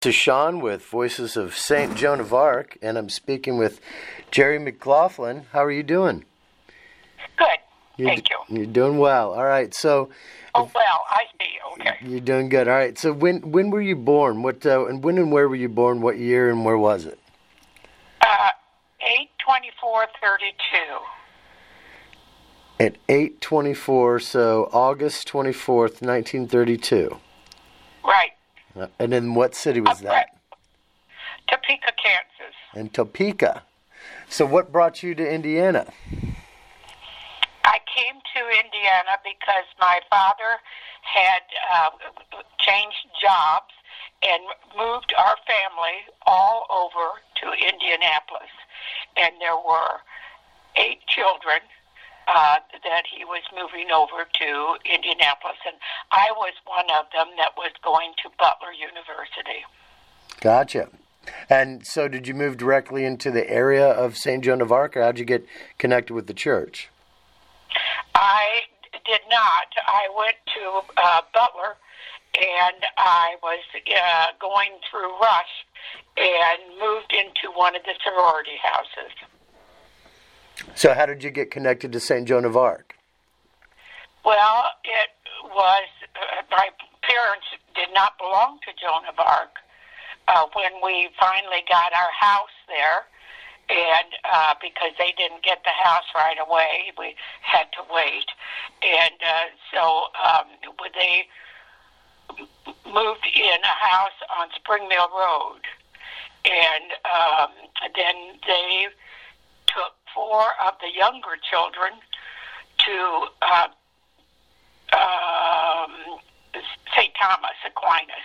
This is Sean with Voices of St. Joan of Arc, and I'm speaking with Jerry McLaughlin. How are you doing? Good, thank you. You're doing well. All right, so... Oh, well, I see. Okay. You're doing good. All right, so when were you born? And when and where were you born? What year and where was it? 8/24/32. At 8/24, so August 24th, 1932. Right. And in what city was that? Topeka, Kansas. In Topeka. So what brought you to Indiana? I came to Indiana because my father had changed jobs and moved our family all over to Indianapolis. And there were 8 children that he was moving over to Indianapolis, and I was one of them that was going to Butler University. Gotcha. And so did you move directly into the area of St. Joan of Arc, or how'd you get connected with the church? I did not. I went to Butler, and I was going through Rush and moved into one of the sorority houses. So how did you get connected to St. Joan of Arc? Well, it was, my parents did not belong to Joan of Arc. When we finally got our house there, and because they didn't get the house right away, we had to wait. And so they moved in a house on Spring Mill Road. And then they took 4 of the younger children to St. Thomas Aquinas.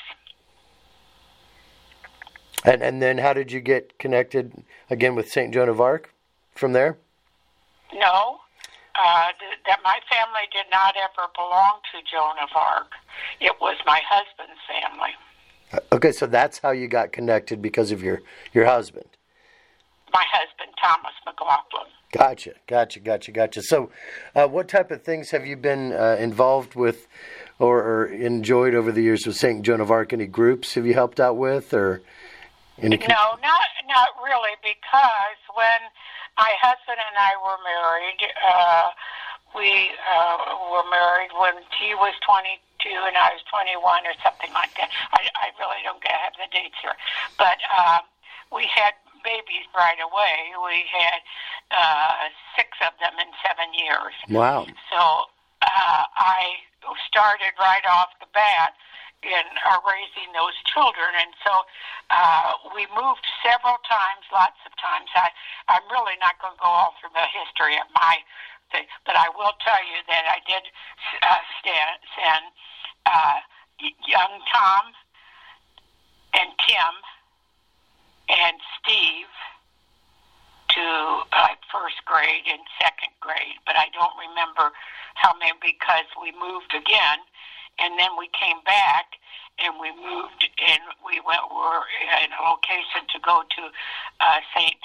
And then how did you get connected again with St. Joan of Arc from there? No, that my family did not ever belong to Joan of Arc. It was my husband's family. Okay, so that's how you got connected, because of your husband. My husband, Thomas McLaughlin. Gotcha. So what type of things have you been involved with or enjoyed over the years with St. Joan of Arc? Any groups have you helped out with, or any? No, not really, because when my husband and I were married, we were married when he was 22 and I was 21 or something like that. I really don't have the dates here. But we had babies right away. We had 6 of them in 7 years. Wow. So I started right off the bat in raising those children, and so we moved several times, lots of times. I'm really not going to go all through the history of my thing, but I will tell you that I did send young Tom and Tim and Steve to first grade and second grade, but I don't remember how many, because we moved again, and then we came back and we moved, and we were in a location to go to St.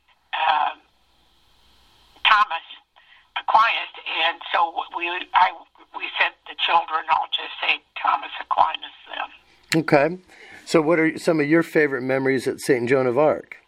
Thomas Aquinas, and so we sent the children all to St. Thomas Aquinas then. Okay. So what are some of your favorite memories at St. Joan of Arc?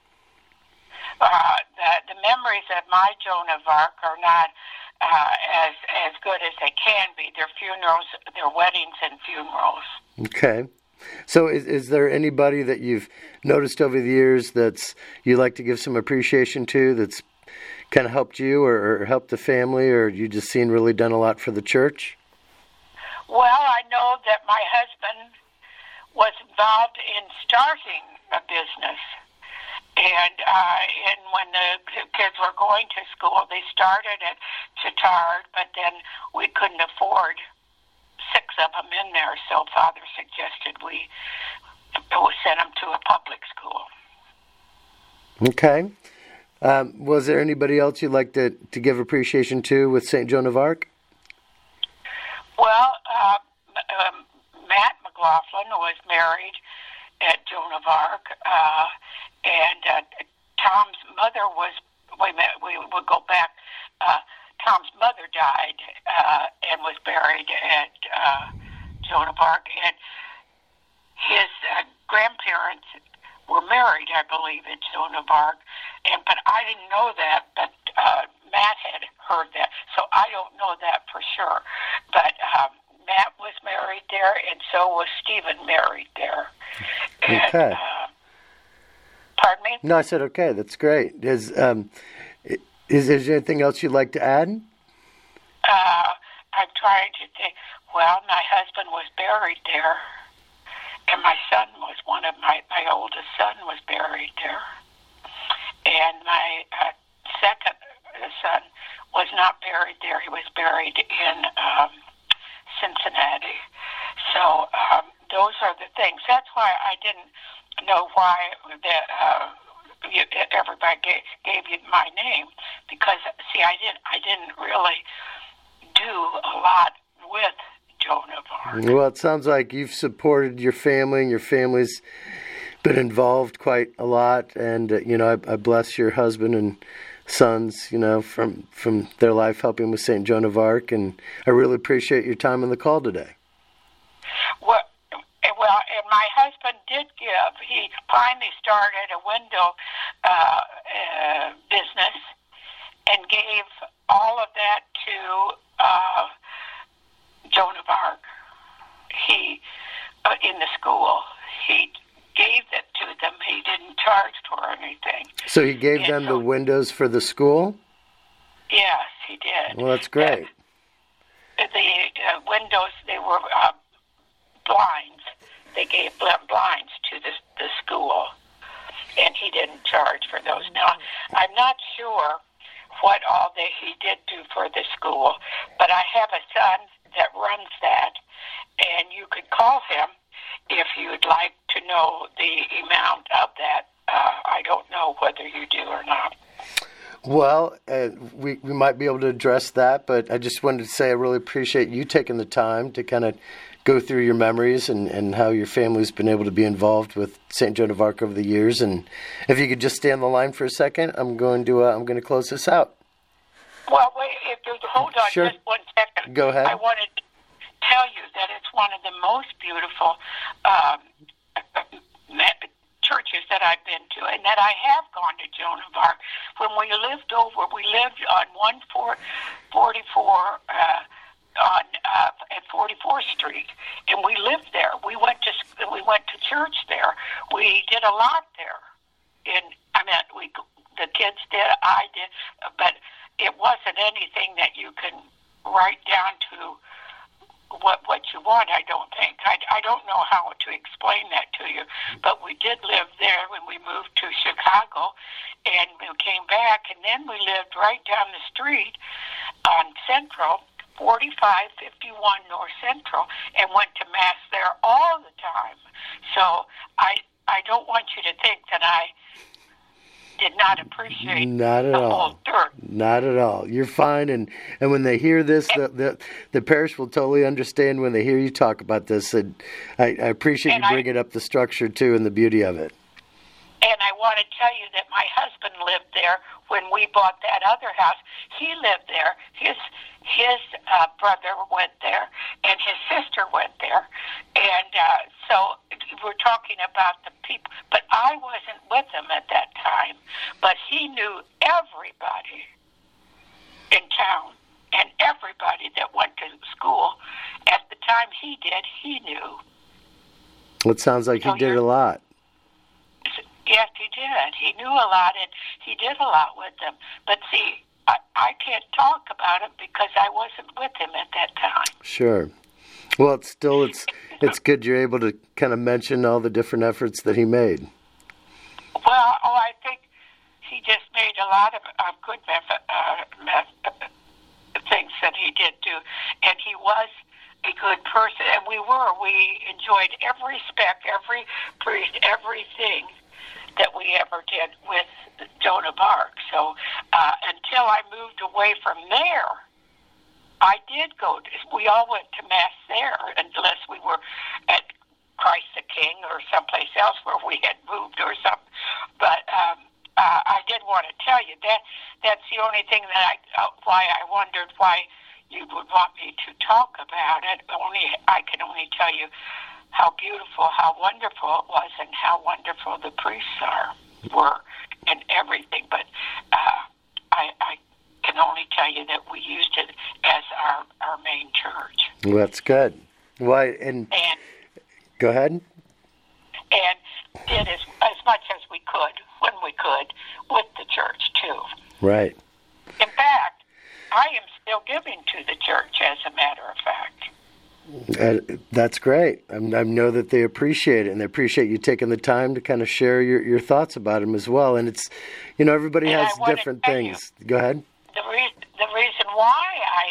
The memories of my Joan of Arc are not as good as they can be. Their funerals, their weddings and funerals. Okay. So is there anybody that you've noticed over the years that's you like to give some appreciation to, that's kind of helped you or helped the family, or you just seen really done a lot for the church? Well, I know that my husband was involved in starting a business. And when the kids were going to school, they started at Chittard, but then we couldn't afford 6 of them in there, so Father suggested we send them to a public school. Okay. Was there anybody else you'd like to give appreciation to with St. Joan of Arc? Well, Matt McLaughlin was married at Joan of Arc, and Tom's mother was, wait a minute, we will go back. Tom's mother died and was buried at Joan of Arc, and his grandparents were married, I believe, at Joan of Arc, but I didn't know that, but Matt had heard that, so I don't know that for sure. But Matt was married there, and so was Stephen married there. Okay. And, pardon me? No, I said okay. That's great. Is there anything else you'd like to add? I'm trying to think. Well, my husband was buried there, and my son was my oldest son was buried there, and my second son was not buried there. He was buried in Cincinnati. So those are the things. That's why I didn't know why everybody gave you my name, because see, I didn't really do a lot with Joan of Arc. Well, it sounds like you've supported your family, and your family's been involved quite a lot. And I bless your husband and sons, from their life helping with St. Joan of Arc, and I really appreciate your time on the call today. Well, and my husband did give. He finally started a window business and gave all of that to Joan of Arc. He in the school, he gave it to them. He didn't charge for anything. So he gave them the windows for the school? Yes, he did. Well, that's great. The windows, they were blinds. They gave blinds to the school, and he didn't charge for those. Now, I'm not sure what all he did do for the school, but I have a son that runs that, and you could call him if you'd like to know the amount of that. I don't know whether you do or not. Well, we might be able to address that, but I just wanted to say I really appreciate you taking the time to kind of go through your memories and how your family's been able to be involved with St. Joan of Arc over the years. And if you could just stay on the line for a second, I'm going to close this out. Well, wait, hold on Sure. just 1 second. Go ahead. I wanted to tell you that it's one of the most beautiful churches that I've been to, and that I have gone to Joan of Arc. When we lived on 144 at 44th Street, and we lived there. We went to church there. We did a lot there. The kids did, I did, but it wasn't anything that you can write down to what you want, I don't think. I don't know how to explain that to you, but we did live there when we moved to Chicago, and we came back, and then we lived right down the street on Central, 4551 North Central, and went to Mass there all the time. So I don't want you to think that I did not appreciate Not at the all. whole church. Not at all. You're fine, and when they hear this, the parish will totally understand when they hear you talk about this. And I appreciate you bringing up the structure too and the beauty of it. And I want to tell you that my husband lived there when we bought that other house. He lived there. His brother went there, and his sister went there. And so we're talking about the people. But I wasn't with him at that time. But he knew everybody in town, and everybody that went to school. At the time he did, he knew. Well, it sounds like he did a lot. Yes, he did. He knew a lot, and he did a lot with them. But see, I can't talk about it because I wasn't with him at that time. Sure. Well, it's good you're able to kind of mention all the different efforts that he made. Well, I think he just made a lot of good things that he did do, and he was a good person, and we enjoyed every spec, every priest, everything that we ever did with Joan of Arc. So until I moved away from there, I did we all went to Mass there, unless we were at Christ the King or someplace else where we had moved or something. But I did want to tell you that's the only thing that why I wondered why you would want me to talk about it. I can only tell you how beautiful, how wonderful it was, and how wonderful the priests were, and everything. But I can only tell you that we used it as our main church. Well, that's good. Why? And go ahead. And did as much as we could, when we could, with the church, too. Right. In fact, I am still giving to the church, as a matter of fact. That's great. I know that they appreciate it, and they appreciate you taking the time to kind of share your thoughts about them as well. And it's, everybody has different things. Go ahead. The reason why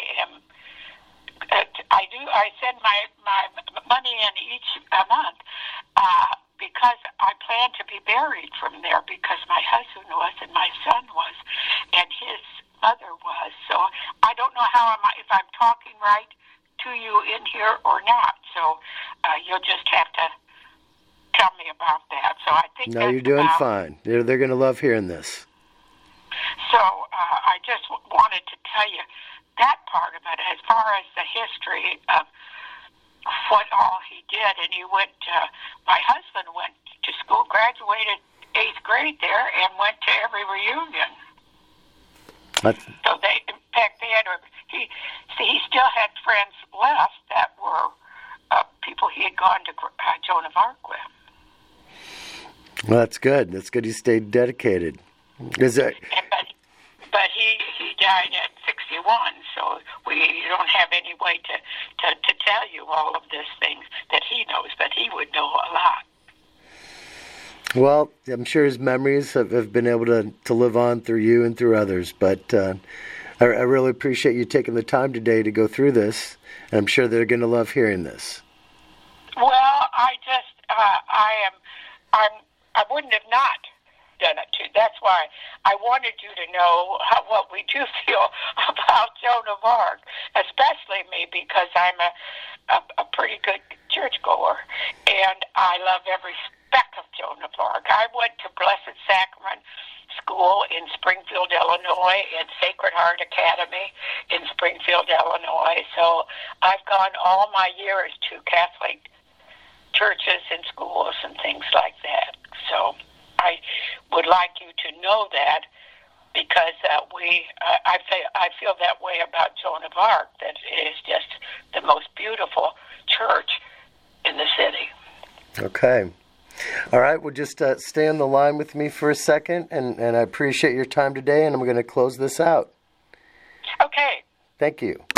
I send my money in each month, because I plan to be buried from there, because my husband was and my son was and his mother was. So I don't know if I'm talking right to you in here or not. So you'll just have to tell me about that. So I think no, you're doing fine. They're going to love hearing this. So I just wanted to tell you that part of it, as far as the history of what all he did. And my husband went to school, graduated 8th grade there, and went to every reunion. So he still had friends left that were people he had gone to Joan of Arc with. Well, that's good. That's good. He stayed dedicated. But he died at 61, so we don't have any way to tell you all of these things that he knows, but he would know a lot. Well, I'm sure his memories have been able to live on through you and through others, but I really appreciate you taking the time today to go through this, and I'm sure they're going to love hearing this. Well, I wouldn't have not done it too. That's why I wanted you to know what we do feel about Joan of Arc, especially me, because I'm a pretty good churchgoer, and I love every speck of Joan of Arc. I went to Blessed Sacrament School in Springfield, Illinois, and Sacred Heart Academy in Springfield, Illinois. So I've gone all my years to Catholic churches and schools and things like that. So I would like you to know that, because I feel that way about Joan of Arc, that it is just the most beautiful church in the city. Okay. All right, well, just stay on the line with me for a second, and I appreciate your time today, and I'm going to close this out. Okay. Thank you.